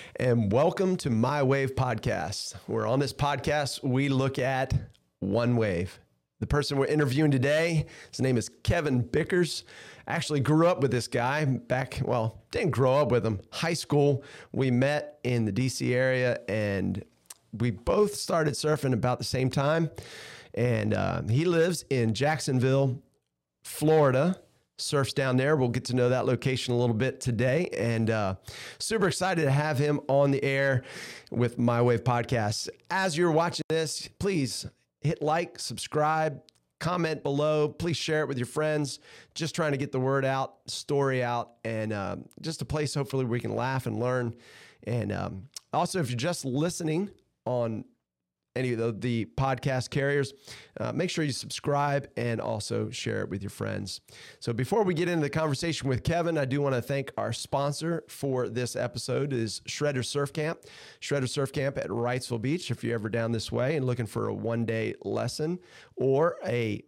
and welcome to My Wave Podcast, where on this podcast, we look at one wave. The person we're interviewing today, his name is Kevin Bickers. I actually grew up with this guy didn't grow up with him. High school, we met in the DC area, and we both started surfing about the same time. And he lives in Jacksonville, Florida. Surfs down there. We'll get to know that location a little bit today, and super excited to have him on the air with My Wave Podcast. As you're watching this, please hit like, subscribe, comment below. Please share it with your friends. Just trying to get the word out, story out, and just a place hopefully we can laugh and learn. And also, if you're just listening on any of the podcast carriers, make sure you subscribe and also share it with your friends. So before we get into the conversation with Kevin, I do want to thank our sponsor for this episode is Shredder Surf Camp. Shredder Surf Camp at Wrightsville Beach. If you're ever down this way and looking for a one-day lesson or a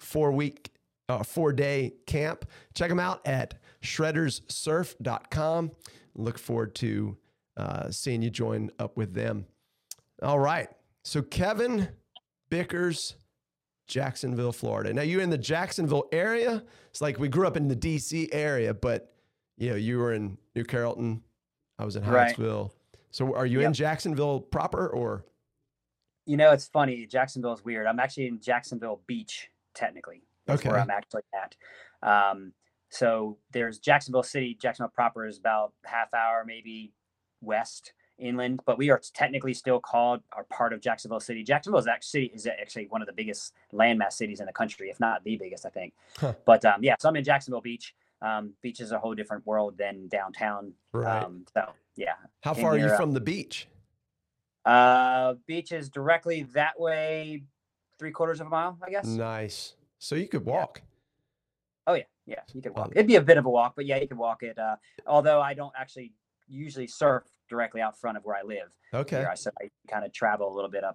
4-day camp, check them out at shredderssurf.com. Look forward to seeing you join up with them. All right. So Kevin Bickers, Jacksonville, Florida. Now you're in the Jacksonville area. It's like we grew up in the DC area, but you were in New Carrollton. I was in Hyattsville. Right. So are you in Jacksonville proper or? It's funny. Jacksonville is weird. I'm actually in Jacksonville Beach, technically. That's where I'm actually at. So there's Jacksonville City. Jacksonville proper is about half hour, maybe west inland, but we are technically still called or part of Jacksonville City. Jacksonville is actually one of the biggest landmass cities in the country, if not the biggest, I think. Huh. But so I'm in Jacksonville Beach. Beach is a whole different world than downtown. Right. How far are you from the beach? Beach is directly that way, 3/4 of a mile, I guess. Nice. So you could walk. Yeah. Oh yeah, you could walk. It'd be a bit of a walk, but yeah, you could walk it. Although I don't actually usually surf directly out front of where I live. Okay. So I kind of travel a little bit up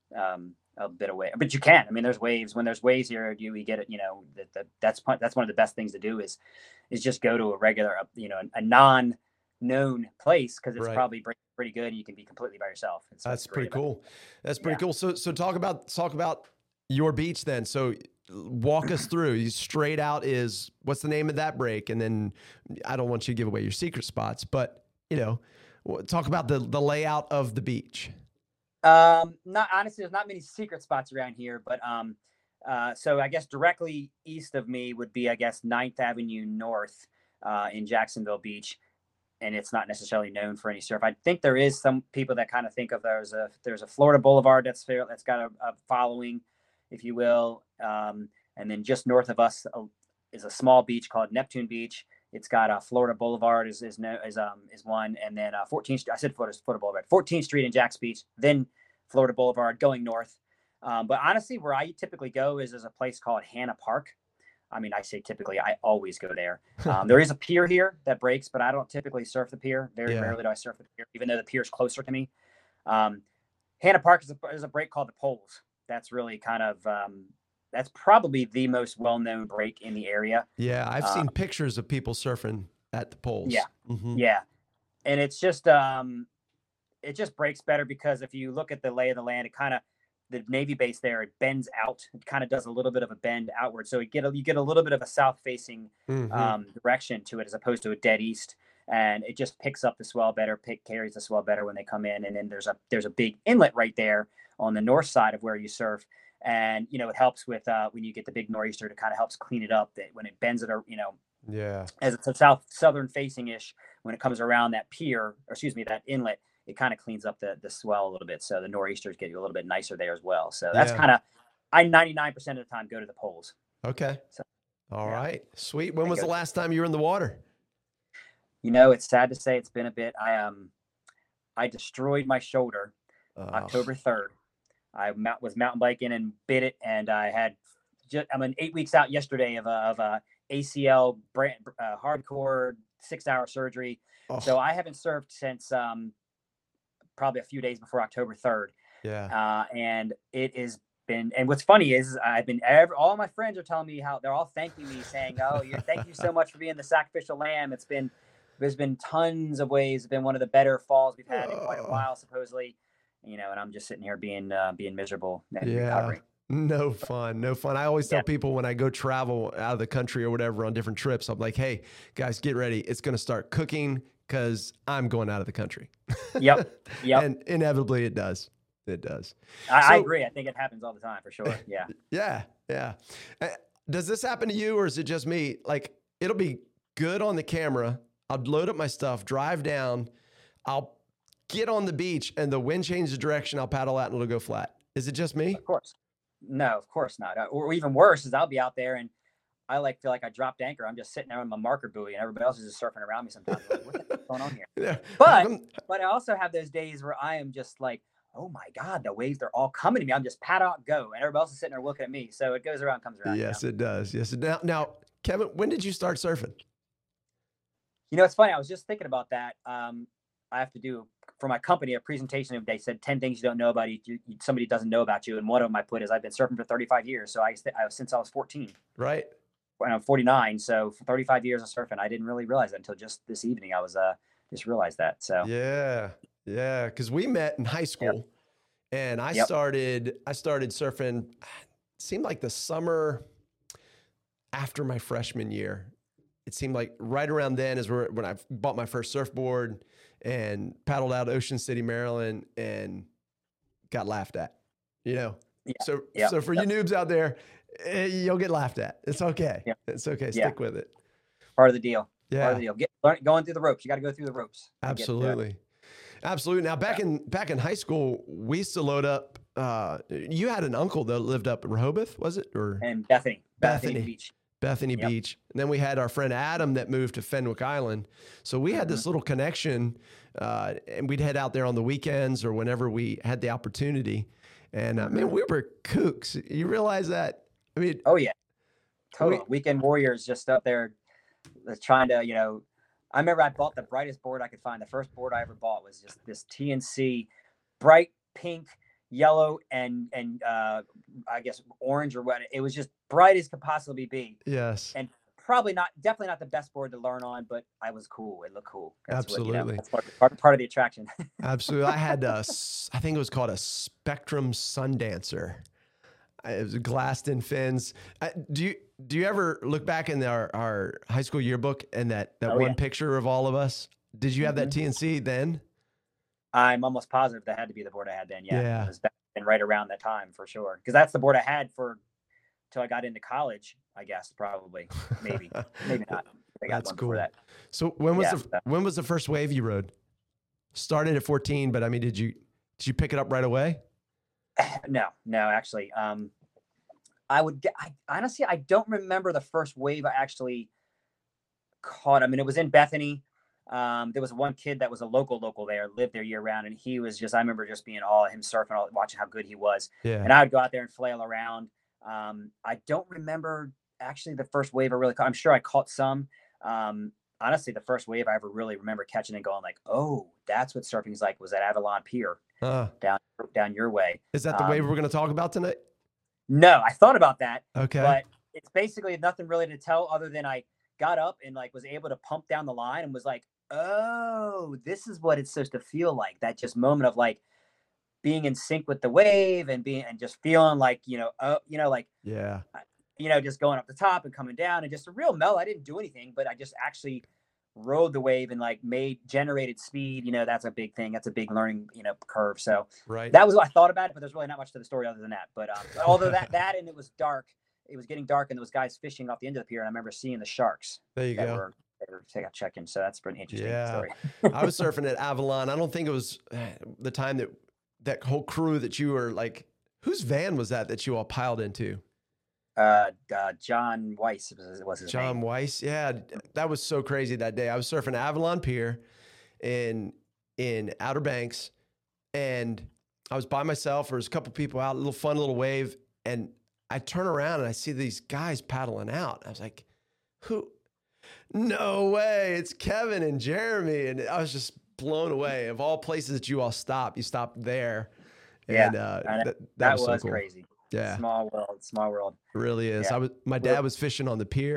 a bit away, but you can. I mean, there's waves. When there's waves here, we get it. That's one of the best things to do is just go to a regular, a non-known place because it's probably pretty good and you can be completely by yourself. That's pretty cool. That's pretty cool. So talk about your beach then. So walk us through. You straight out is what's the name of that break? And then I don't want you to give away your secret spots, but talk about the layout of the beach. There's not many secret spots around here, but so I guess directly east of me would be 9th Avenue North in Jacksonville Beach, and it's not necessarily known for any surf. I think there is some people that kind of think of there's a Florida Boulevard that's got a following, if you will, and then just north of us is a small beach called Neptune Beach. It's got Florida Boulevard is one, and then 14th Street. I said Florida Boulevard, 14th Street in Jacks Beach, then Florida Boulevard going north. But honestly, where I typically go is there's a place called Hanna Park. I mean, I say typically, I always go there. There is a pier here that breaks, but I don't typically surf the pier. Very rarely do I surf the pier, even though the pier is closer to me. Hanna Park is a break called the Poles. That's really kind of that's probably the most well-known break in the area. Yeah, I've seen pictures of people surfing at the Poles. Yeah, yeah, and it's just it just breaks better because if you look at the lay of the land, it kind of the Navy base there, it bends out. It kind of does a little bit of a bend outward, so you get a little bit of a south-facing direction to it as opposed to a dead east, and it just picks up the swell better, carries the swell better when they come in, and then there's a big inlet right there on the north side of where you surf. And, it helps with when you get the big nor'easter, to kind of helps clean it up that when it bends it, as it's a southern facing ish, when it comes around that pier, that inlet, it kind of cleans up the swell a little bit. So the nor'easters get you a little bit nicer there as well. So that's kind of, I 99% of the time go to the Poles. Okay. So, all right. Sweet. When was the last time you were in the water? It's sad to say it's been a bit. I destroyed my shoulder October 3rd. I was mountain biking and bit it, and I'm 8 weeks out yesterday of a ACL hardcore 6-hour surgery. Oh. So I haven't surfed since probably a few days before October 3rd. Yeah. And it has been, and what's funny is all my friends are telling me how they're all thanking me, saying, "Oh, thank you so much for being the sacrificial lamb." It's been there's been tons of waves. It's been one of the better falls we've had in quite a Oh, while, supposedly. And I'm just sitting here being miserable and yeah. recovering. No fun. No fun. I always Yeah. tell people when I go travel out of the country or whatever on different trips, I'm like, hey, guys, get ready. It's going to start cooking because I'm going out of the country. Yep. Yep. And inevitably it does. It does. I So, agree. I think it happens all the time for sure. Yeah. yeah. Yeah. Does this happen to you or is it just me? Like, it'll be good on the camera. I'll load up my stuff, drive down. I'll get on the beach and the wind changes direction. I'll paddle out and it'll go flat. Is it just me? Of course. No, of course not. Or even worse is I'll be out there and I feel like I dropped anchor. I'm just sitting there on my marker buoy and everybody else is just surfing around me sometimes. Like, what the heck's going on here? Yeah. But I also have those days where I am just like, oh my God, the waves, they're all coming to me. I'm just paddle out, go. And everybody else is sitting there looking at me. So it goes around, comes around. Yes, it does. Yes. Now, Kevin, when did you start surfing? It's funny. I was just thinking about that. I have to do for my company a presentation. They said 10 things you don't know about somebody doesn't know about you. And one of them I put is I've been surfing for 35 years. So since I was 14. Right. When I'm 49. So for 35 years of surfing, I didn't really realize that until just this evening. I was just realized that. So yeah. Yeah. Because we met in high school and I started surfing, it seemed like the summer after my freshman year. It seemed like right around then is when I bought my first surfboard and paddled out Ocean City, Maryland, and got laughed at, Yeah. So for you noobs out there, you'll get laughed at. It's okay. Yeah. It's okay. Stick with it. Part of the deal. Yeah. Part of the deal. Going through the ropes. You got to go through the ropes. Absolutely. Absolutely. Now back in high school, we used to load up. You had an uncle that lived up in Rehoboth, was it? And Bethany Beach. Bethany Beach. And then we had our friend Adam that moved to Fenwick Island. So we had this little connection, and we'd head out there on the weekends or whenever we had the opportunity. And man, we were kooks. You realize that? I mean, oh yeah, totally. Weekend warriors just up there trying to, I remember I bought the brightest board I could find. The first board I ever bought was just this TNC, bright pink, yellow, and I guess orange or what. It was just bright as could possibly be. Yes. And definitely not the best board to learn on, but I was cool. It looked cool. Absolutely. That's part of the attraction. Absolutely. I had I think it was called a Spectrum Sundancer. It was glassed in fins. Do you ever look back in our high school yearbook and that one picture of all of us? Did you have that TNC then? I'm almost positive that had to be the board I had then. Yeah. It was back and right around that time for sure. Because that's the board I had till I got into college, I guess, probably. Maybe not. I got That's one cool. for that. So when was the first wave you rode? Started at 14, but I mean, did you pick it up right away? No, actually. I honestly, I don't remember the first wave I actually caught. I mean, it was in Bethany. There was one kid that was a local there, lived there year round. And he was I remember just being all him surfing, watching how good he was. Yeah. And I would go out there and flail around. I don't remember actually the first wave I really caught. I'm sure I caught some. Honestly, the first wave I ever really remember catching and going like, oh, that's what surfing is like, was at Avalon Pier down your way. Is that the wave we're going to talk about tonight? No, I thought about that. Okay. But it's basically nothing really to tell other than I got up and was able to pump down the line and was like, oh, this is what it's supposed to feel like. That just moment of being in sync with the wave and just feeling like, yeah, just going up the top and coming down and just a real mellow. I didn't do anything, but I just actually rode the wave and generated speed. That's a big thing. That's a big learning, curve. So that was what I thought about it, but there's really not much to the story other than that. But although that and it was dark, it was getting dark and there was guys fishing off the end of the pier. And I remember seeing the sharks. There you go. They were checking. So that's a pretty interesting story. I was surfing at Avalon. I don't think it was the time that whole crew that you were whose van was that you all piled into? John Weiss was his name. John Weiss. Yeah. That was so crazy that day. I was surfing Avalon Pier in Outer Banks and I was by myself. There was a couple people out, a little fun little wave. And I turn around and I see these guys paddling out. I was like, who? No way. It's Kevin and Jeremy. And I was just blown away. Of all places that you all stopped, you stopped there. And that was so cool. Crazy. Yeah. Small world. It really is. Yeah. My dad was fishing on the pier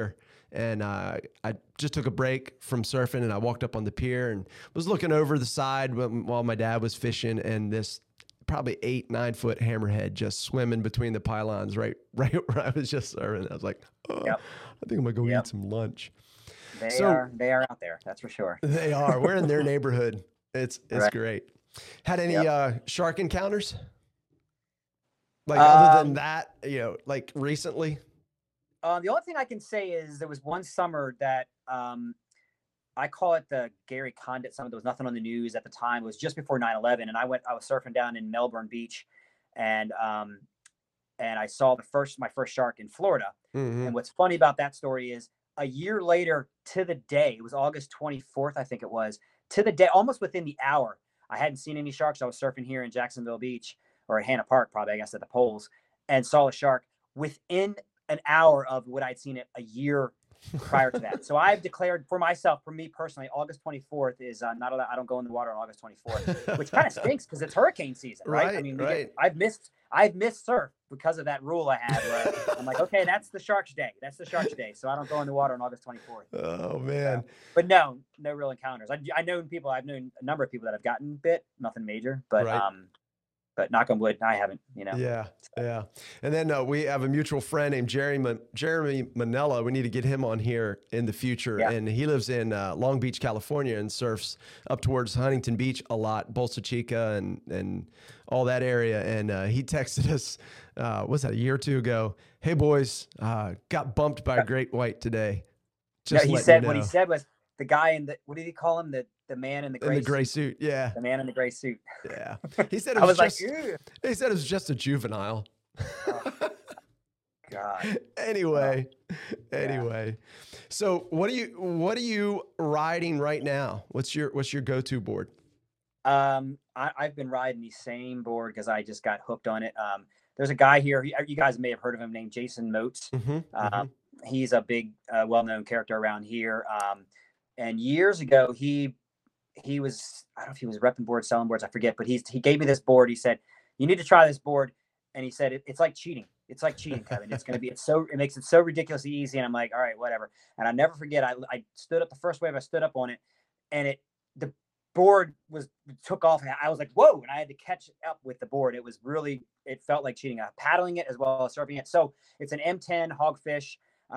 and I just took a break from surfing, and I walked up on the pier and was looking over the side while my dad was fishing, and this probably 8-9 foot hammerhead just swimming between the pylons right where I was just surfing. I was like, oh, Yep. I think I'm gonna go eat some lunch. They are out there. That's for sure. They are. We're in their neighborhood. It's Right. great. Had any shark encounters? Like Um, other than that, like recently? The only thing I can say is there was one summer that I call it the Gary Condit summer. There was nothing on the news at the time. It was just before 9/11, and I was surfing down in Melbourne Beach, and I saw my first shark in Florida. Mm-hmm. And what's funny about that story is a year later to the day, it was August 24th, I think it was, to the day, almost within the hour, I hadn't seen any sharks. I was surfing here in Jacksonville Beach, or at Hannah Park, probably, I guess, at the Poles, and saw a shark within an hour of what I'd seen it a year prior to that. So I've declared for myself, for me personally, August 24th is not allowed. I don't go in the water on August 24th, which kind of stinks because it's hurricane season, right? I mean, I've missed surf because of that rule I had where I'm like, okay, that's the shark's day. That's the shark's day. So I don't go in the water on August 24th. Oh man. But no real encounters. I've known a number of people that have gotten bit, nothing major, but knock on wood, I haven't, Yeah. Yeah. And then we have a mutual friend named Jeremy Manella. We need to get him on here in the future. Yeah. And he lives in Long Beach, California, and surfs up towards Huntington Beach a lot, Bolsa Chica and all that area. And he texted us, was that a year or two ago? Hey boys, got bumped by a great white today. Just he said, what he said was the guy in what did he call him? The man in the gray suit. Yeah. The man in the gray suit. Yeah. He said it was he said it was just a juvenile. Oh, God. Anyway. So what are you riding right now? What's your go-to board? I've been riding the same board because I just got hooked on it. There's a guy here, you guys may have heard of him, named Jason Moats. Mm-hmm. He's a big, well-known character around here. And years ago, he was, I don't know if he was repping boards, selling boards, I forget, but he gave me this board. He said, you need to try this board. And he said, it's like cheating. It's like cheating, Kevin. It's going to be, it makes it so ridiculously easy. And I'm like, all right, whatever. And I never forget, I stood up the first wave, I stood up on it, and the board took off. And I was like, whoa. And I had to catch up with the board. It felt like cheating. Paddling it as well as surfing it. So it's an M10 Hogfish.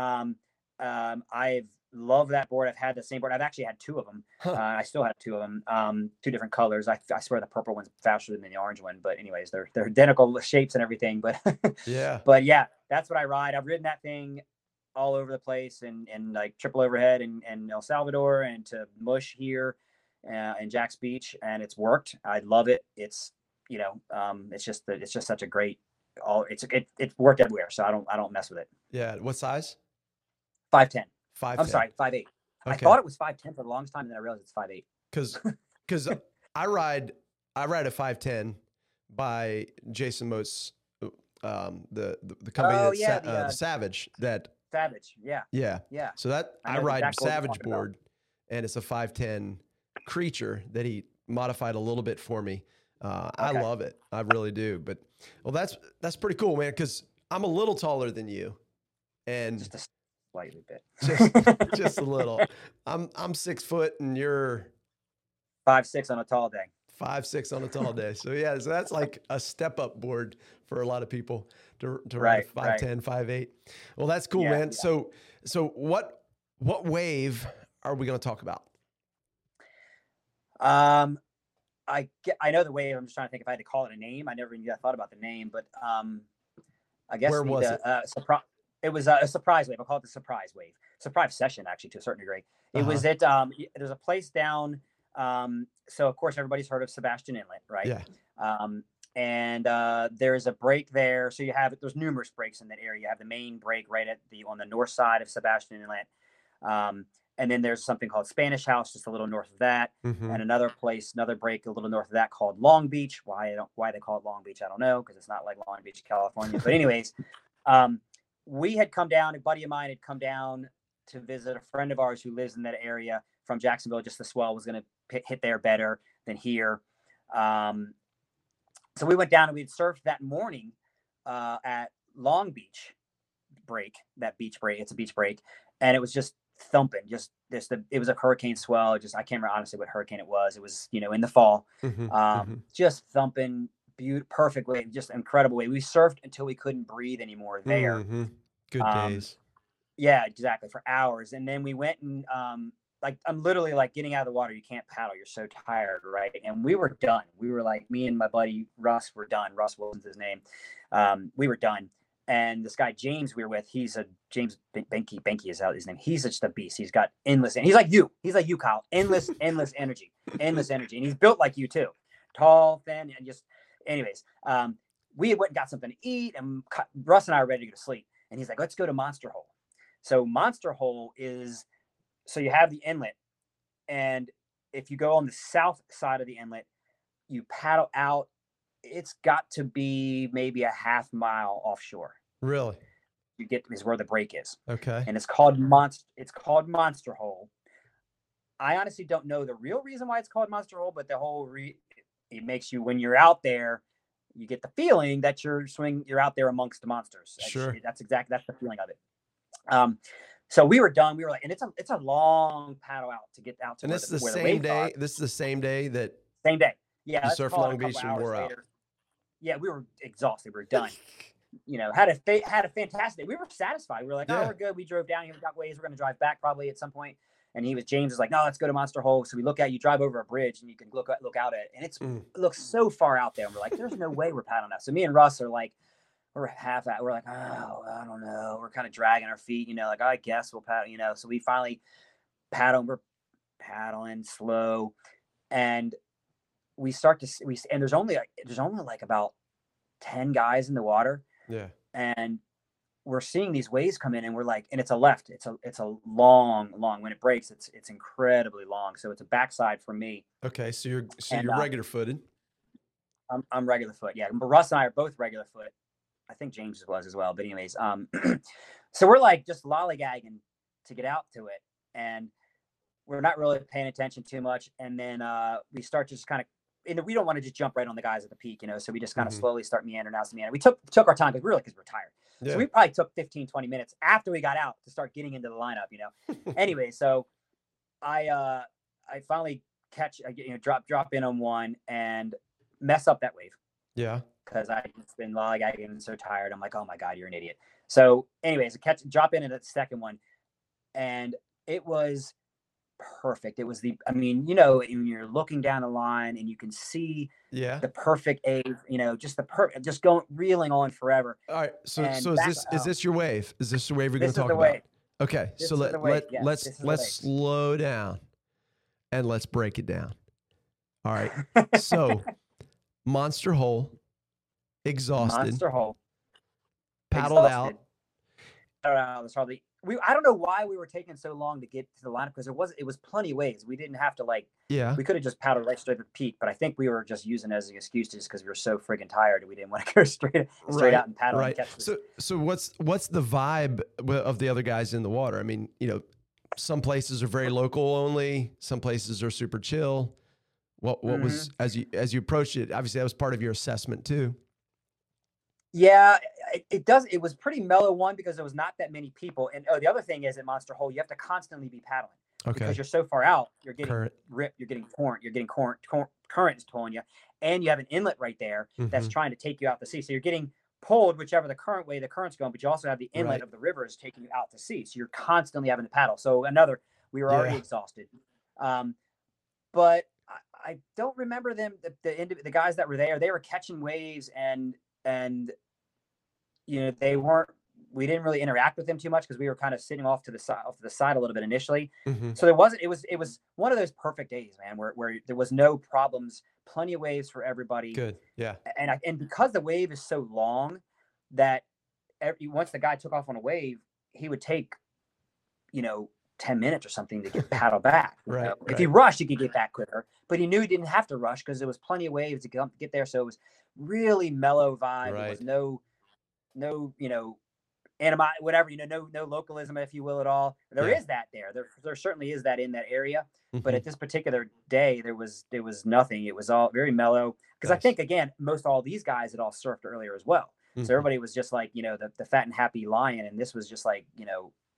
I've loved that board. I've had the same board. I've actually had two of them. I still have two of them, two different colors. I swear the purple one's faster than the orange one, but anyways, they're identical shapes and everything, but yeah, that's what I ride. I've ridden that thing all over the place, and like triple overhead and El Salvador and to Mush here in Jax Beach, and it's worked. I love it. It's it's just such a great it's worked everywhere, so I don't mess with it. Yeah. What size? 5'10". 5'10". I'm sorry, 5'8". Okay. I thought it was 5'10" for the longest time, and then I realized it's 5'8". Because I ride a 5'10" by Jason Moats, the company the Savage Savage, yeah. So that I ride Savage board, and it's a 5'10" creature that he modified a little bit for me. I love it, I really do. But that's pretty cool, man. Because I'm a little taller than you, and just a slightly bit, just a little. I'm 6 foot, and you're 5'6" on a tall day. 5'6" on a tall day. So yeah, so that's like a step up board for a lot of people to ride 5'10", 5'8". Well, that's cool, man. Yeah. So what wave are we going to talk about? I know the wave. I'm just trying to think if I had to call it a name. I never even thought about the name, but I guess it was a surprise wave. I call it the surprise wave. Surprise session, actually, to a certain degree. It was at there's a place down. So of course everybody's heard of Sebastian Inlet, right? Yeah. And there's a break there. So there's numerous breaks in that area. You have the main break right on the north side of Sebastian Inlet. And then there's something called Spanish House, just a little north of that, and another break a little north of that called Long Beach. Why they call it Long Beach, I don't know, because it's not like Long Beach, California. But anyways, we had come down. A buddy of mine had come down to visit a friend of ours who lives in that area from Jacksonville. Just the swell was going to hit there better than here. So we went down and we'd surfed that morning at Long Beach break. That beach break. It's a beach break. and it was just thumping, just this. It was a hurricane swell. Just I can't remember honestly what hurricane it was. It was in the fall, just thumping, perfect wave, just incredible wave. We surfed until we couldn't breathe anymore there. Good days. Yeah, exactly, for hours, and then we went and like I'm literally like getting out of the water. You can't paddle. You're so tired, right? And we were done. We were like, me and my buddy Russ were done. Russ Wilson's his name. We were done. And this guy James we were with, he's a James Benke. Benke is out his name. He's just a beast. He's got endless, and he's like you, Kyle. Endless energy, and he's built like you too, tall, thin, and just. Anyways, we went and got something to eat, and Russ and I were ready to go to sleep. And he's like, let's go to Monster Hole. So Monster Hole is. So you have the inlet, and if you go on the south side of the inlet, you paddle out. It's got to be maybe a half mile offshore. Really? Is where the break is. Okay. And it's called Monster Hole. I honestly don't know the real reason why it's called Monster Hole, but the whole it makes you, when you're out there, you get the feeling that you're out there amongst the monsters. Sure. That's the feeling of it. So we were done. We were like, and it's a long paddle out to get out to. And this is the same day. This is the same day that. Same day. Yeah. You surfed Long Beach and wore out. Yeah, we were exhausted. We were done. Had a fantastic day. We were satisfied. We were like, oh, we're good. We drove down here. We got ways. We're going to drive back probably at some point. And James was like, no, let's go to Monster Hole. So we you drive over a bridge and you can look out at it. And it looks so far out there. And we're like, there's no way we're paddling that. So me and Russ are like, we're half at. We're like, oh, I don't know. We're kind of dragging our feet, like, I guess we'll paddle, So we finally paddle. We're paddling slow, and we start to and there's only like about 10 guys in the water. Yeah. And we're seeing these waves come in, and we're like, and it's a left. It's a long. When it breaks, it's incredibly long. So it's a backside for me. Okay, so you're regular footed. I'm regular foot. Yeah, but Russ and I are both regular foot. I think James was as well. But anyways, so we're like just lollygagging to get out to it, and we're not really paying attention too much. And then we start to just kind of, and we don't want to just jump right on the guys at the peak, So we just kind of slowly start meandering out to meander. We took our time because we're tired. Yeah. So we probably took 15, 20 minutes after we got out to start getting into the lineup, Anyway, so I finally catch, drop in on one and mess up that wave. Yeah. Because I've been lollygagging and so tired. I'm like, oh my God, you're an idiot. So anyways, drop in at the second one, and it was perfect. It was when you're looking down the line and you can see the perfect wave, just going reeling on forever. All right. So is this your wave? Is this the wave you're going to talk about? Wave. Okay. So let's slow down and let's break it down. All right. So Monster Hole, exhausted. Monster Hole. Paddled out. I don't know why we were taking so long to get to the lineup, because it was plenty of waves. We didn't have to we could have just paddled right straight to the peak, but I think we were just using it as an excuse just because we were so friggin' tired and we didn't want to go straight out and paddle. Right. And catch so what's the vibe of the other guys in the water? I mean, some places are very local only, some places are super chill. What was, as you approached it, obviously that was part of your assessment too. Yeah, it was pretty mellow, one, because there was not that many people. And the other thing is, at Monster Hole, you have to constantly be paddling. Okay. Because you're so far out, you're getting current. Ripped, you're getting current is pulling you, and you have an inlet right there that's trying to take you out to sea. So you're getting pulled whichever the current's going, but you also have the inlet of the river is taking you out to sea. So you're constantly having to paddle. So we were already exhausted. But I don't remember them, the guys that were there. They were catching waves and we didn't really interact with them too much because we were kind of sitting off to the side a little bit initially. So it was one of those perfect days, man, where there was no problems, plenty of waves for everybody. Good. Yeah. And because the wave is so long that once the guy took off on a wave, he would take, 10 minutes or something to get paddle back. Right. If he rushed, he could get back quicker, but he knew he didn't have to rush because there was plenty of waves to get there. So it was really mellow vibe. Right. There was no whatever, no localism, if you will, at all. There is that there certainly is that in that area. But at this particular day, there was nothing. It was all very mellow. Because I think, again, most all these guys had all surfed earlier as well. So everybody was just like, the fat and happy lion. And this was just like,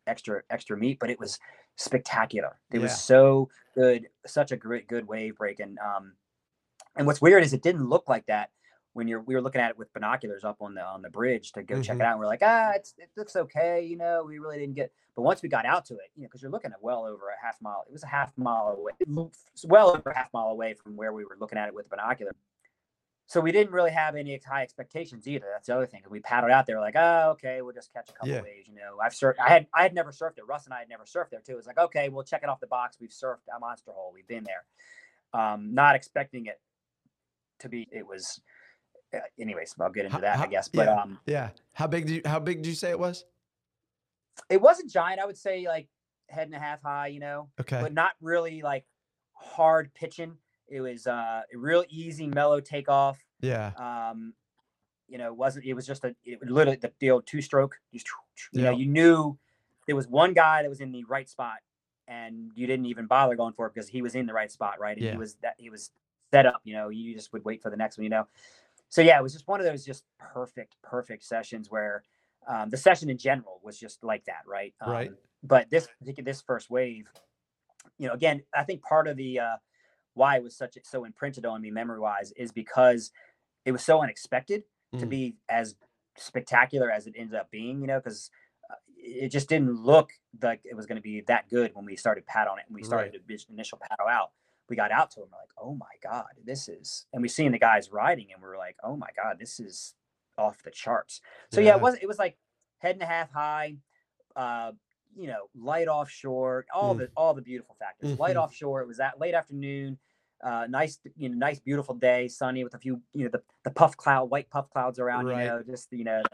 extra meat, but it was spectacular. It was Yeah. so good, such a great good wave breaking. And what's weird is it didn't look like that when we were looking at it with binoculars up on the bridge to go check it out. And we're like, it looks okay, you know. We really didn't get, but once we got out to it, you know, because you're looking at well over a half mile. It was a half mile away, well over a half mile away from where we were looking at it with the binocular. So we didn't really have any high expectations either. That's the other thing. We paddled out there like, oh, okay, we'll just catch a couple waves. You know, I've surfed. I had never surfed it. Russ and I had never surfed there too. It was like, okay, we'll check it off the box. We've surfed a monster hole. We've been there. Not expecting it to be. It was. Anyways, I'll get into that, I guess. But yeah. How big did you say it was? It wasn't giant. I would say like head and a half high. You know. Okay. But not really like hard pitching. It was a real easy, mellow takeoff. Yeah. You know, it was just literally the old two-stroke. You know, you knew there was one guy that was in the right spot, and you didn't even bother going for it because he was in the right spot, right? And he was set up. You know, you just would wait for the next one. You know, so yeah, it was just one of those just perfect sessions where the session in general was just like that, right? Right. But this first wave, you know, again, I think part of the why it was so imprinted on me memory-wise is because it was so unexpected to be as spectacular as it ended up being, you know, because it just didn't look like it was going to be that good when we started paddle on it. And we started the initial paddle out. We got out to them, we're like, oh my God, and we seen the guys riding and we were like, oh my God, this is off the charts. So yeah, it was like head and a half high, you know, light offshore, all the beautiful factors. Light offshore. It was that late afternoon, nice beautiful day, sunny with a few, you know, the white puff clouds around. You know, just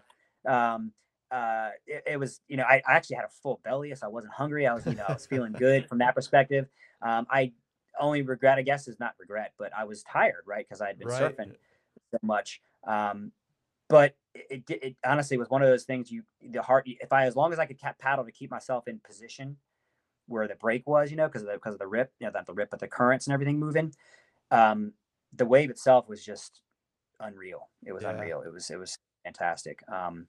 it was, you know, I actually had a full belly, so I wasn't hungry. I was feeling good from that perspective. I only regret, I guess, is not regret, but I was tired, right, because I had been surfing so much. But it honestly was one of those things. As long as I could paddle to keep myself in position where the break was, you know, because of the rip, you know, not the rip, but the currents and everything moving. The wave itself was just unreal. It was unreal. It was fantastic.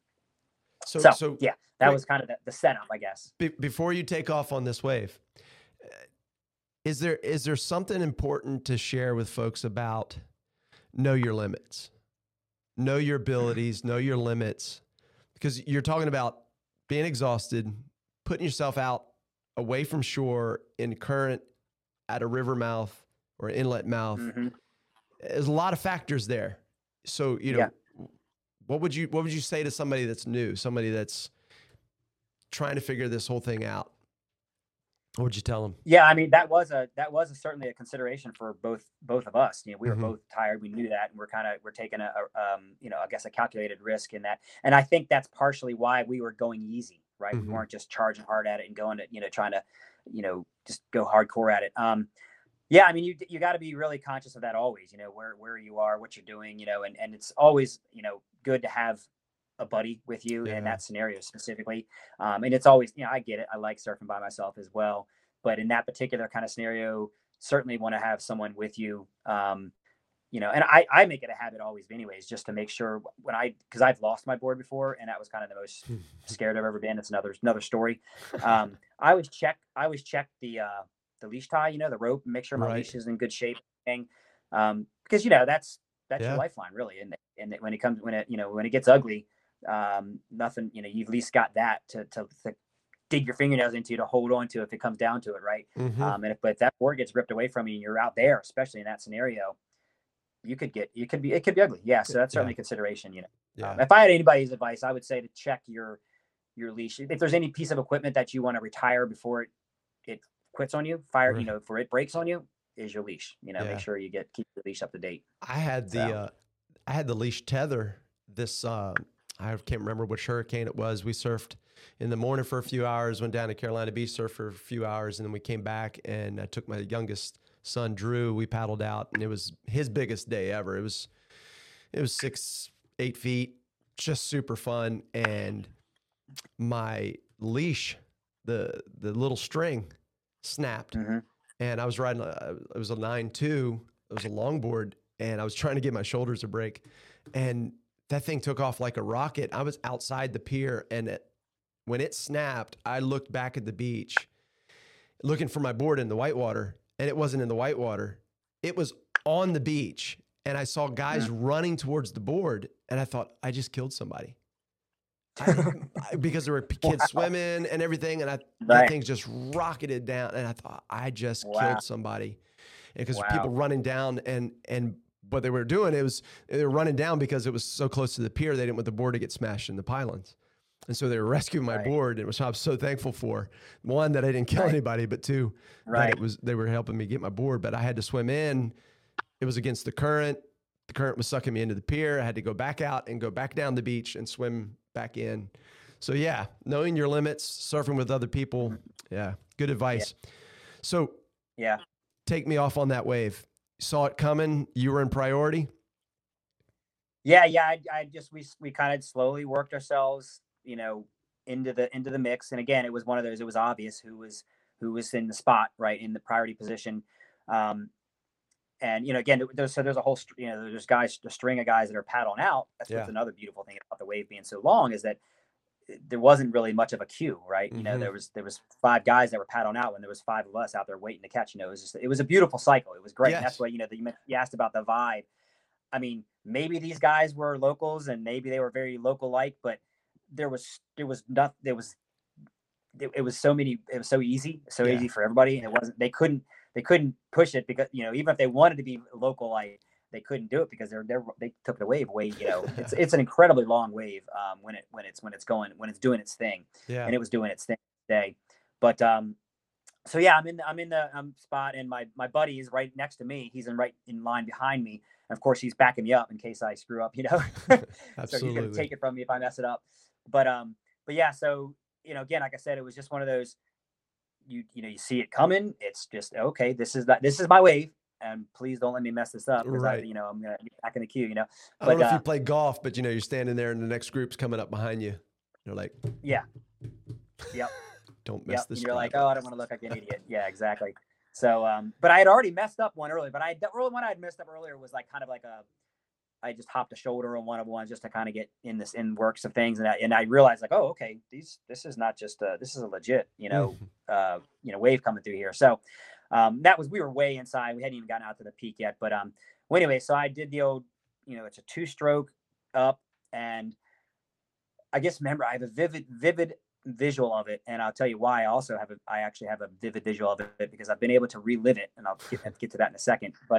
So yeah, that was kind of the setup, I guess. Before you take off on this wave, is there something important to share with folks about know your limits? Know your abilities, know your limits, because you're talking about being exhausted, putting yourself out away from shore in current at a river mouth or inlet mouth. There's a lot of factors there. So, you know, what would you say to somebody that's new, somebody that's trying to figure this whole thing out? What would you tell them? Yeah, I mean, that was certainly a consideration for both of us. You know, we were both tired. We knew that, and we're taking a you know, I guess a calculated risk in that. And I think that's partially why we were going easy, right? We weren't just charging hard at it and going to, you know, trying to, you know, just go hardcore at it. Yeah, I mean, you got to be really conscious of that always. You know, where you are, what you're doing. You know, and it's always, you know, good to have a buddy with you in that scenario specifically. And it's always, you know, I get it. I like surfing by myself as well. But in that particular kind of scenario, certainly want to have someone with you. You know, and I make it a habit always anyways, just to make sure because I've lost my board before, and that was kind of the most scared I've ever been. It's another story. I always check the leash tie, you know, the rope, and make sure my leash is in good shape. Because, you know, that's your lifeline really. And when it gets ugly, nothing, you know, you've at least got that to dig your fingernails into to hold on to if it comes down to it, right? And if that board gets ripped away from you and you're out there, especially in that scenario, it could be ugly. Yeah, so that's certainly a consideration, you know. If I had anybody's advice, I would say to check your leash. If there's any piece of equipment that you want to retire before it quits on you, you know, before it breaks on you, is your leash. You know, make sure you keep your leash up to date. I had the leash tether this I can't remember which hurricane it was. We surfed in the morning for a few hours, went down to Carolina Beach, surfed for a few hours, and then we came back, and I took my youngest son, Drew. We paddled out, and it was his biggest day ever. It was 6-8 feet, just super fun. And my leash, the little string, snapped, and I was riding. It was a 9.2. It was a longboard, and I was trying to get my shoulders a break, and that thing took off like a rocket. I was outside the pier, and when it snapped, I looked back at the beach looking for my board in the whitewater, and it wasn't in the whitewater. It was on the beach, and I saw guys running towards the board, and I thought, I just killed somebody. Because there were kids swimming and everything, and that thing just rocketed down, and I thought, I just killed somebody. And because people running down, and what they were doing, they were running down because it was so close to the pier, they didn't want the board to get smashed in the pylons. And so they were rescuing my board, which I was so thankful for. One, that I didn't kill anybody, but two, that they were helping me get my board. But I had to swim in. It was against the current. The current was sucking me into the pier. I had to go back out and go back down the beach and swim back in. So yeah, knowing your limits, surfing with other people. Yeah, good advice. Yeah. So take me off on that wave. Saw it coming. You were in priority. Yeah. We kind of slowly worked ourselves, into the mix. And again, it was one of those, it was obvious who was in the spot, right, in the priority position. And, again, there's a whole, there's a string of guys that are paddling out. That's what's another beautiful thing about the wave being so long, is that there wasn't really much of a queue, right? Mm-hmm. There was 5 guys that were paddling out when there was 5 of us out there waiting to catch. It was a beautiful cycle. It was great. Yes. And that's why, you asked about the vibe. I mean, maybe these guys were locals and maybe they were very local like, but it was so easy for everybody. And they couldn't push it because, even if they wanted to be local, like, they couldn't do it because they took the wave away. It's an incredibly long wave when it's doing its thing. Yeah. And it was doing its thing today. But so yeah, I'm in the spot, and my buddy is right next to me. He's right in line behind me. And of course, he's backing me up in case I screw up. So he's gonna take it from me if I mess it up. But yeah, so again, like I said, it was just one of those. You see it coming. It's just okay. This is my wave. And please don't let me mess this up, because I'm gonna get back in the queue. I don't know if you play golf, but you're standing there and the next group's coming up behind you. You're like, yep. Don't mess this. And you're like, oh, I don't want to look like an idiot. Yeah, exactly. So, but I had already messed up one earlier. But the one I had messed up earlier was like kind of like I just hopped a shoulder on one of ones just to kind of get in works of things, and I realized like, oh, okay, this is not just this is a legit wave coming through here. So. We were way inside. We hadn't even gotten out to the peak yet. But well, anyway, so I did the old, it's a 2-stroke up, and I guess remember I have a vivid visual of it, and I'll tell you why. I actually have a vivid visual of it because I've been able to relive it, and I'll get to that in a second. But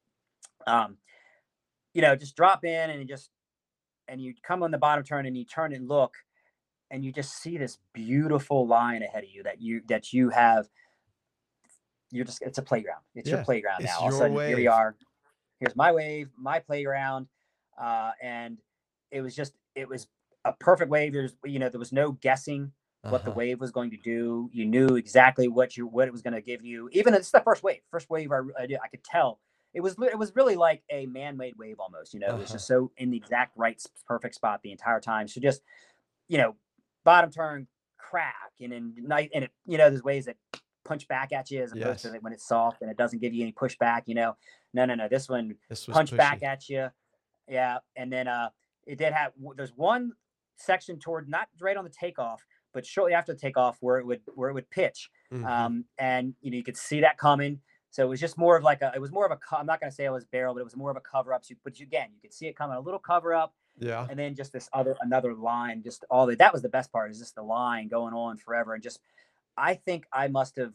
just drop in and you come on the bottom turn and you turn and look, and you just see this beautiful line ahead of you that you have. It's a playground. It's your playground now. All of a sudden, here we are. Here's my wave, my playground. And it was a perfect wave. There was no guessing what the wave was going to do. You knew exactly what it was going to give you. Even it's the first wave. I could tell. It was really like a man-made wave almost. It was just so in the exact right, perfect spot the entire time. So just, bottom turn, crack, and then night, and it, there's waves that punch back at you as opposed to when it's soft and it doesn't give you any pushback. No. This one punched back at you. Yeah. And then it did have. There's one section toward not right on the takeoff, but shortly after the takeoff where it would pitch. Mm-hmm. And you could see that coming. So it was just more of like I'm not going to say it was barrel, but it was more of a cover up. You could see it coming, a little cover up. Yeah. And then just another line, just all that was the best part, is just the line going on forever. And just, I think I must have,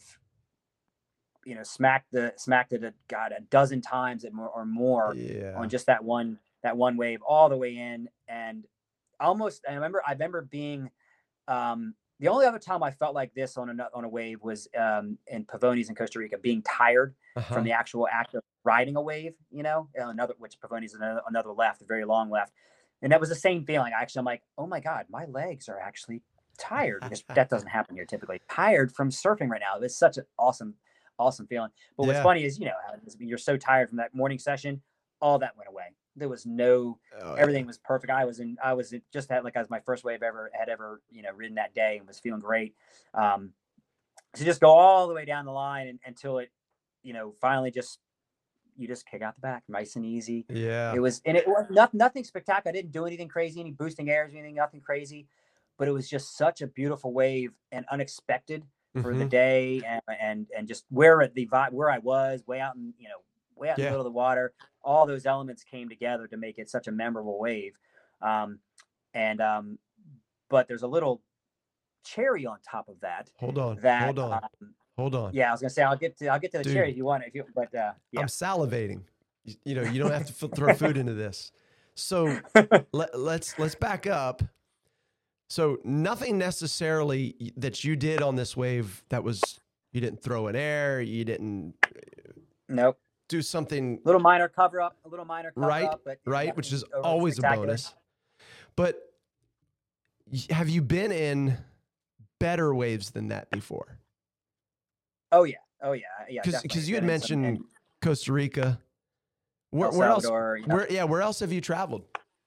smacked it a dozen times or more on just that one wave all the way in. And I remember being, the only other time I felt like this on a wave was in Pavones in Costa Rica, being tired from the actual act of riding a wave, which Pavones is another left, a very long left. And that was the same feeling. I'm like, oh my God, my legs are actually tired, because that doesn't happen here typically. Tired from surfing right now. It's such an awesome feeling. But what's funny is, you're so tired from that morning session, all that went away. There was everything was perfect. I was just had as my first wave had ever ridden that day, and was feeling great. So just go all the way down the line until it, finally you just kick out the back, nice and easy. Yeah. It was nothing spectacular. I didn't do anything crazy, any boosting airs or anything, nothing crazy. but it was just such a beautiful wave and unexpected for the Mhm. day, and just where I was way out in, way out in the Yeah. middle of the water. All those elements came together to make it such a memorable wave. Um, and But there's a little cherry on top of that. Hold on. That Hold on. Hold on. Yeah, I was gonna say I'll get to the cherry Dude, if you want it. If you, but I'm yeah. salivating. You know, you don't have to throw food into this. So let's back up. So nothing necessarily that you did on this wave that was, you didn't throw in air, you didn't Nope. do something A little minor cover up, right, but right, which nothing is overly always a spectacular. bonus. But have you been in better waves than that before? Oh yeah, yeah. Because you had Been in some, mentioned Costa Rica. Where El else? Salvador. Yeah. Where else have you traveled?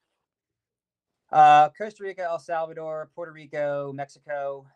Costa Rica, El Salvador, Puerto Rico, Mexico.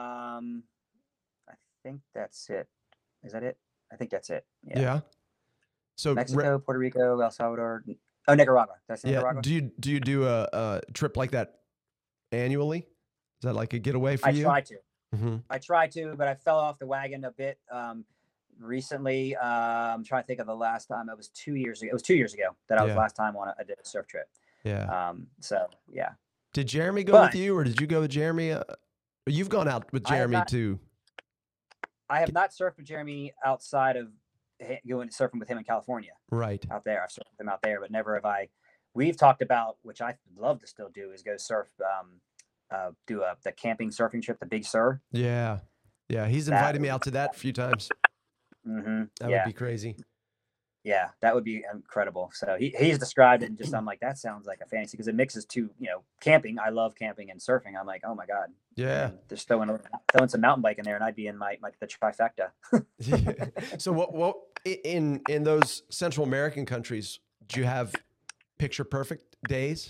I think that's it. Is that it? I think that's it. Yeah. Yeah. So Mexico, Puerto Rico, El Salvador. Oh, Nicaragua. That's yeah. Nicaragua. Do you do a trip like that annually? Is that like a getaway for I you? try to. Mm-hmm. I tried to, but I fell off the wagon a bit recently. I'm trying to think of the last time. It was 2 years ago. It was 2 years ago that I was last time on a surf trip. Yeah. So yeah. Did Jeremy go with you, or did you go with Jeremy? You've gone out with Jeremy too. I have not surfed with Jeremy outside of going surfing with him in California. Right. Out there, I've surfed with him out there, but never have I. We've talked about, which I'd love to still do, is go surf. Do the camping surfing trip, the Big Sur. Yeah, yeah. He's invited me out to that a few times. Mm-hmm. That would be crazy. Yeah, that would be incredible. So he's described it, and just I'm like, that sounds like a fantasy, because it mixes two, camping. I love camping and surfing. I'm like, oh my god. Yeah. Just throwing some mountain bike in there, and I'd be in the trifecta. Yeah. So what in those Central American countries, do you have picture perfect days?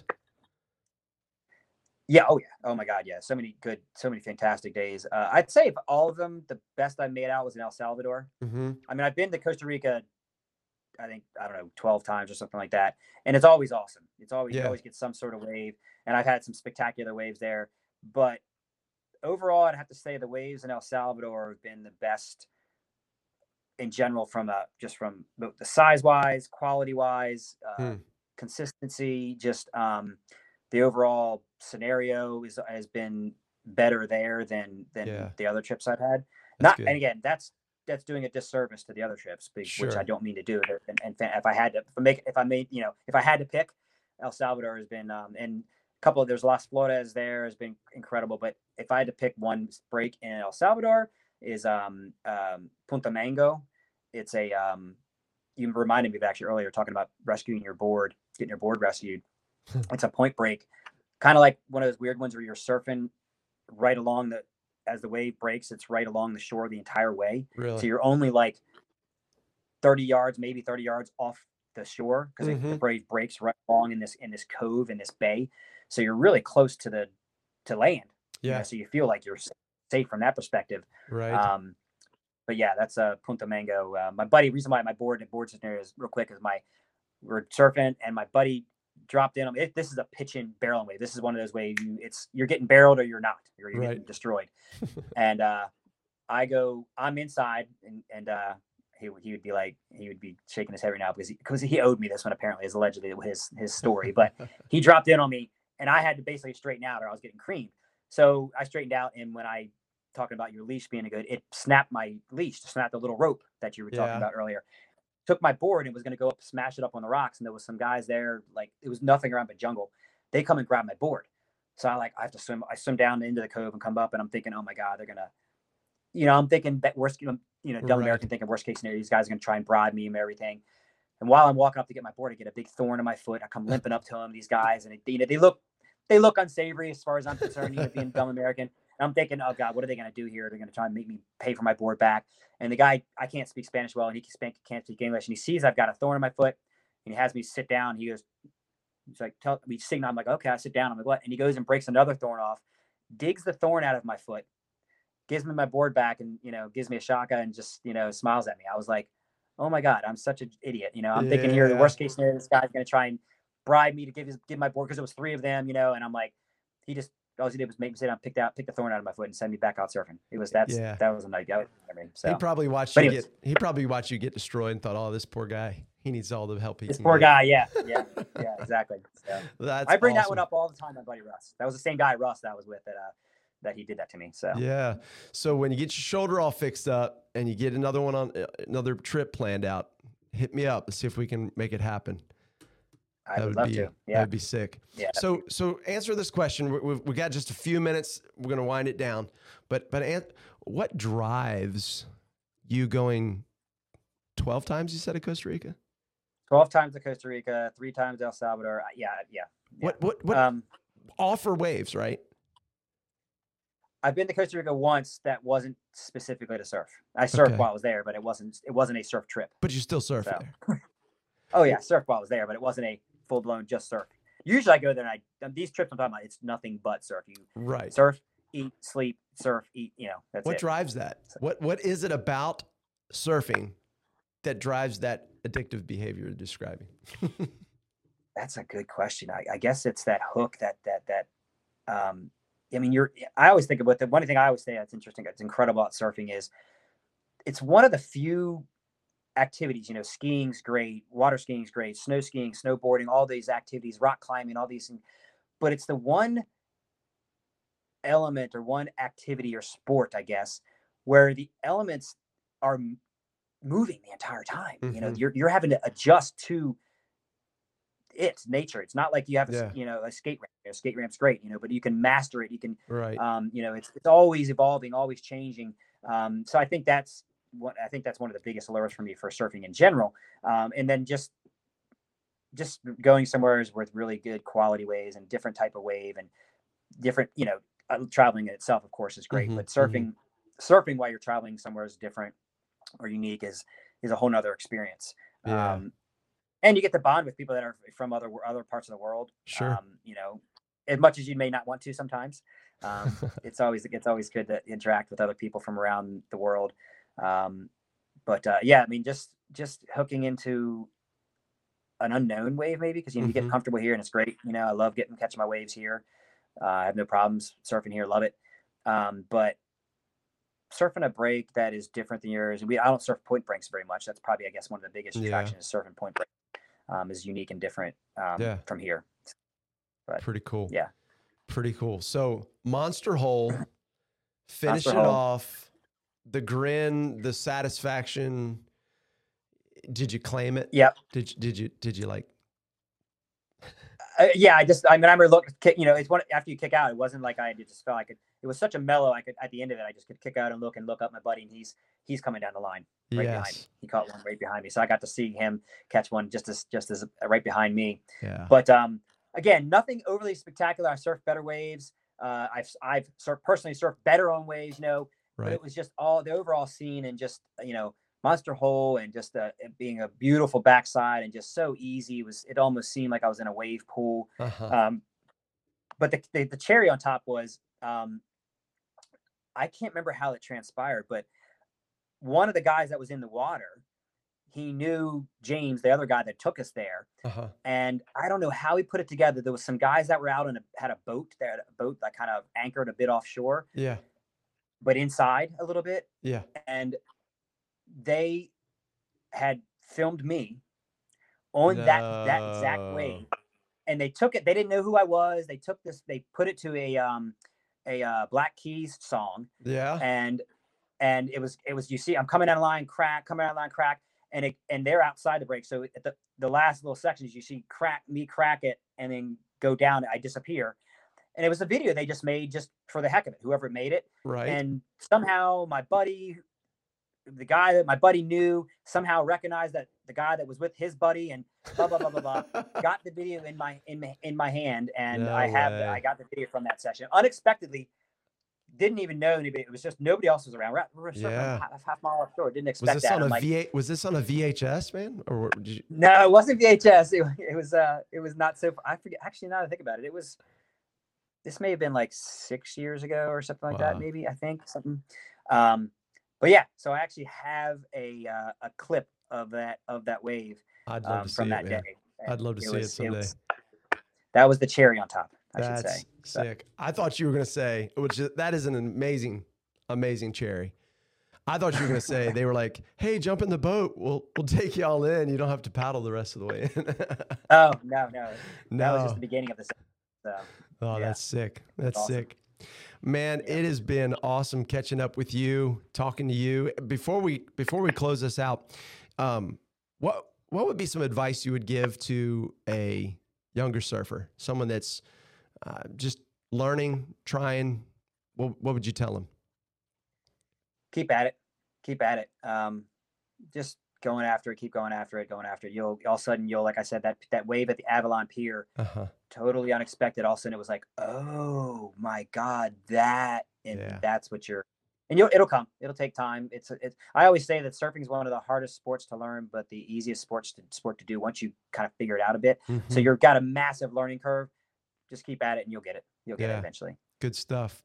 Yeah. Oh yeah. Oh my god. Yeah. So many fantastic days. I'd say of all of them, the best I made out was in El Salvador. Mm-hmm. I mean, I've been to Costa Rica, I think, I don't know, 12 times or something like that. And it's always awesome. It's always, you always get some sort of wave. And I've had some spectacular waves there. But overall, I'd have to say the waves in El Salvador have been the best in general, from both the size wise, quality wise, consistency, just the overall scenario has been better there than the other trips I've had. And again, that's doing a disservice to the other trips, which I don't mean to do. And if I had to pick, El Salvador has been, and a couple of, there's Las Flores there has been incredible. But if I had to pick one break in El Salvador, is Punta Mango. It's you reminded me of actually earlier talking about rescuing your board, getting your board rescued. It's a point break, kind of like one of those weird ones where you're surfing right along as the wave breaks, it's right along the shore the entire way. Really? So you're only like 30 yards, maybe 30 yards off the shore, because the wave breaks right along in this cove, in this bay. So you're really close to land. Yeah. So you feel like you're safe from that perspective. Right. But yeah, that's Punta Mango. My buddy, reason why my board scenario is real quick is we're surfing and my buddy dropped in. This is a pitching barreling wave. This is one of those waves you're getting barreled or you're not, or you're getting destroyed. And I'm inside, and he would be shaking his head right now because he owed me this one, apparently, is allegedly his story. But he dropped in on me, and I had to basically straighten out, or I was getting creamed. So I straightened out, and when I talking about your leash being it snapped my leash, snapped the little rope that you were talking about earlier. Took my board and was going to go up, smash it up on the rocks. And there was some guys there, like it was nothing around but jungle. They come and grab my board. So I have to swim. I swim down into the cove and come up, and I'm thinking, oh my God, they're going to, I'm thinking that worst, dumb American thinking worst case scenario, these guys are going to try and bribe me and everything. And while I'm walking up to get my board, I get a big thorn in my foot. I come limping up to them, these guys, and they look unsavory as far as I'm concerned, being dumb American. And I'm thinking, oh God, what are they going to do here? They're going to try and make me pay for my board back. And the guy, I can't speak Spanish well, and he can't speak English. And he sees I've got a thorn in my foot, and he has me sit down. He's like, tell me, signal. I'm like, okay, I sit down. I'm like, what? And he goes and breaks another thorn off, digs the thorn out of my foot, gives me my board back, and gives me a shaka and just smiles at me. I was like, oh my God, I'm such an idiot. I'm thinking here, the worst case scenario, this guy's going to try and bribe me to give my board, because it was 3 of them, and I'm like, he just all he did was make me sit down, pick the thorn out of my foot, and send me back out surfing. That was a night. I mean, so he probably watched you get destroyed and thought, oh, this poor guy, he needs all the help he can this poor get. guy. Yeah, exactly. So I bring awesome. that one up all the time. My buddy Russ. That was the same guy Russ that I was with that he did that to me. So yeah. So when you get your shoulder all fixed up and you get another trip planned out, hit me up and see if we can make it happen. I would love to. Yeah, that'd be sick. Yeah. So answer this question. We got just a few minutes. We're gonna wind it down. But what drives you going 12 times? You said to Costa Rica. 12 times to Costa Rica, 3 times El Salvador. Yeah. What offer waves, right? I've been to Costa Rica once. That wasn't specifically to surf. I surfed while I was there, but it wasn't a surf trip. But you still surf there. Oh yeah, surf while I was there, but it wasn't a full blown just surf. Usually I go there and these trips I'm talking about, it's nothing but surf. You surf, eat, sleep, surf, eat. That's what drives that. What is it about surfing that drives that addictive behavior you're describing? That's a good question. I guess it's that hook that I mean, I always think about the one thing I always say that's interesting, that's incredible about surfing is it's one of the few activities, skiing's great, water skiing's great, snow skiing, snowboarding, all these activities, rock climbing, all these things. But it's the one element or one activity or sport, I guess, where the elements are moving the entire time. Mm-hmm. You're having to adjust to nature. It's not like you have a skate ramp. A skate ramp's great, but you can master it. You can, it's always evolving, always changing. So I think that's one of the biggest allures for me for surfing in general. And then just going somewhere with really good quality waves and different type of wave and different, traveling in itself, of course, is great, but surfing while you're traveling somewhere is different or unique is a whole nother experience. Yeah. And you get to bond with people that are from other parts of the world. Sure. As much as you may not want to sometimes. It's always good to interact with other people from around the world. I mean, just hooking into an unknown wave, maybe, because you get comfortable here and it's great. I love catching my waves here. I have no problems surfing here, love it. But surfing a break that is different than yours. I don't surf point breaks very much. That's probably, I guess, one of the biggest attractions is surfing point break. Is unique and different from here. But, pretty cool. Yeah. Pretty cool. So Monster Hole, finish it off. The grin, the satisfaction. Did you claim it? Yep. Did you like? I remember it's one after you kick out. It wasn't like I just felt like it was such a mellow. At the end of it, I just could kick out and look up my buddy, and he's coming down the line behind me. He caught one right behind me, so I got to see him catch one just as right behind me. Yeah. But again, nothing overly spectacular. I surfed better waves. I've personally surfed better on waves, But it was just all the overall scene and just Monster Hole and just it being a beautiful backside and just so easy. It almost seemed like I was in a wave pool. But the cherry on top was I can't remember how it transpired, but one of the guys that was in the water, he knew James, the other guy that took us there. And I don't know how he put it together. There was some guys that were out and had a boat that kind of anchored a bit offshore. Yeah. But inside a little bit. Yeah. And they had filmed me on that exact wave. And they took it. They didn't know who I was. They took this, they put it to a Black Keys song. Yeah. And it was, you see, I'm coming down the line, crack. And they're outside the break. So at the last little sections, you see me crack it and then go down. I disappear. And it was a video they just made just for the heck of it, whoever made it. Right. And somehow the guy that my buddy knew somehow recognized that the guy that was with his buddy and blah, blah, blah, blah, blah, got the video in my hand. And I got the video from that session. Unexpectedly, didn't even know anybody. It was just nobody else was around. We're half mile offshore. Didn't expect that. Was this on a VHS, man? Or did you... No, it wasn't VHS. It was not so. I forget. Actually, now that I think about it, this may have been like 6 years ago or something like that. Maybe, I think something. But yeah, so I actually have a clip of that wave. I'd love to from see that it, day. I'd love to see it someday. That was the cherry on top. I should say. That's sick. I thought you were going to say, that is an amazing cherry. I thought you were going to say, they were like, hey, jump in the boat. We'll take y'all in. You don't have to paddle the rest of the way in. Oh, no. That was just the beginning of the season. So, oh, yeah. That's sick. That's awesome. Sick. Man, yeah. It has been awesome catching up with you, talking to you. Before we close this out, what would be some advice you would give to a younger surfer, someone that's just learning, trying? What would you tell them? Keep at it. Just going after it. Keep going after it. You'll all of a sudden, like I said, that wave at the Avalon Pier, totally unexpected. All of a sudden it was like, oh my God, that's what it'll come. It'll take time. I always say that surfing is one of the hardest sports to learn, but the easiest sport to do once you kind of figure it out a bit. Mm-hmm. So you've got a massive learning curve. Just keep at it and you'll get it. You'll get it eventually. Good stuff.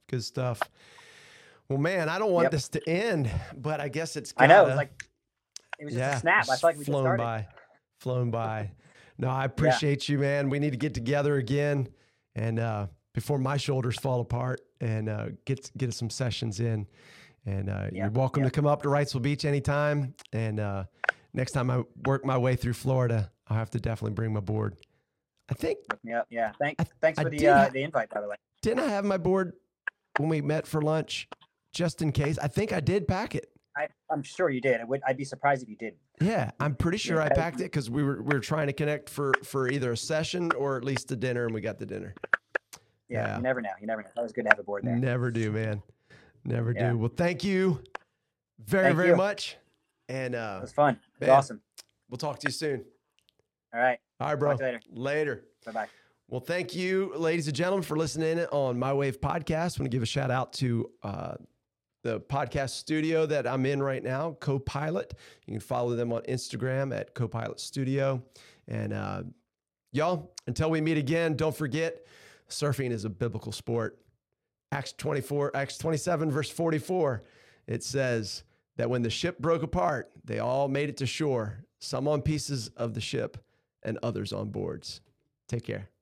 Well, man, I don't want this to end, but I guess it's I know. It was just a snap. I feel like we just started. Flown by. No, I appreciate you, man. We need to get together again and before my shoulders fall apart and get some sessions in. And you're welcome to come up to Wrightsville Beach anytime. And next time I work my way through Florida, I'll have to definitely bring my board. I think. Yeah. Thanks for the invite, by the way. Didn't I have my board when we met for lunch? Just in case. I think I did pack it. I'm sure you did. I'd be surprised if you didn't. Yeah, I'm pretty sure I packed it because we were trying to connect for either a session or at least a dinner, and we got the dinner. Yeah. You never know. That was good to have a board there. Never do, man. Never do. Well, thank you very much. And it was fun. It was awesome. We'll talk to you soon. All right, bro. Talk to you Later. Bye-bye. Well, thank you, ladies and gentlemen, for listening in on My Wave Podcast. I want to give a shout out to the podcast studio that I'm in right now, Copilot. You can follow them on Instagram at Copilot Studio. And y'all, until we meet again, don't forget, surfing is a biblical sport. Acts 27, verse 44, it says that when the ship broke apart, they all made it to shore, some on pieces of the ship and others on boards. Take care.